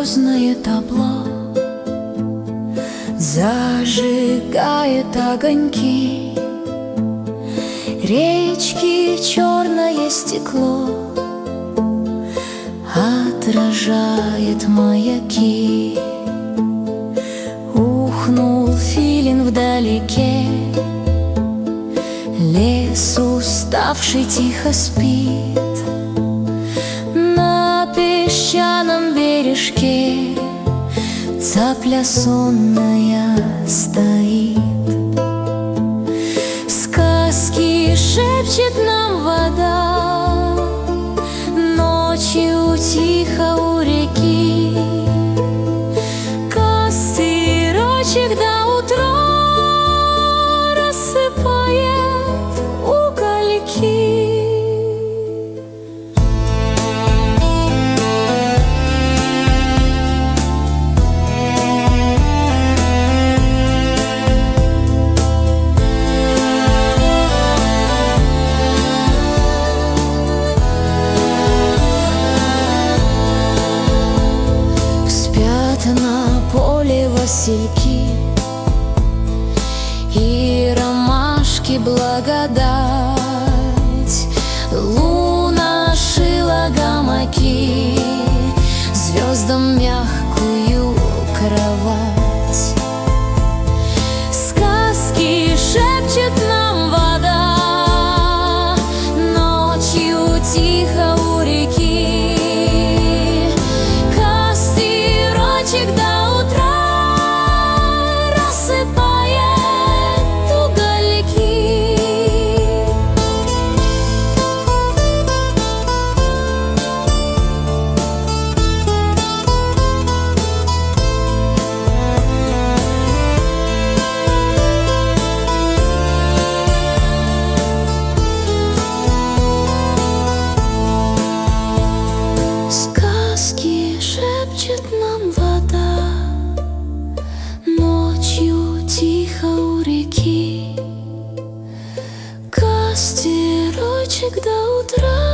звездное табло зажигает огоньки, речки черное стекло отражает маяки. Ухнул филин вдалеке, лес уставший тихо спит. На песчаном бережке цапля сонная стоит. Сказки шепчет нам вода, ночью тихо у реки. Костерочек до утра рассыпает угольки. На поле васильки и ромашки благодать. Луна шила гамаки, звездам мягкую кровать. Сказки шепчет нам вода, ночью тихо у реки. До утра рассыпает угольки. Сказки шепчет нам вода, ночью тихо у реки. Костерочек до утра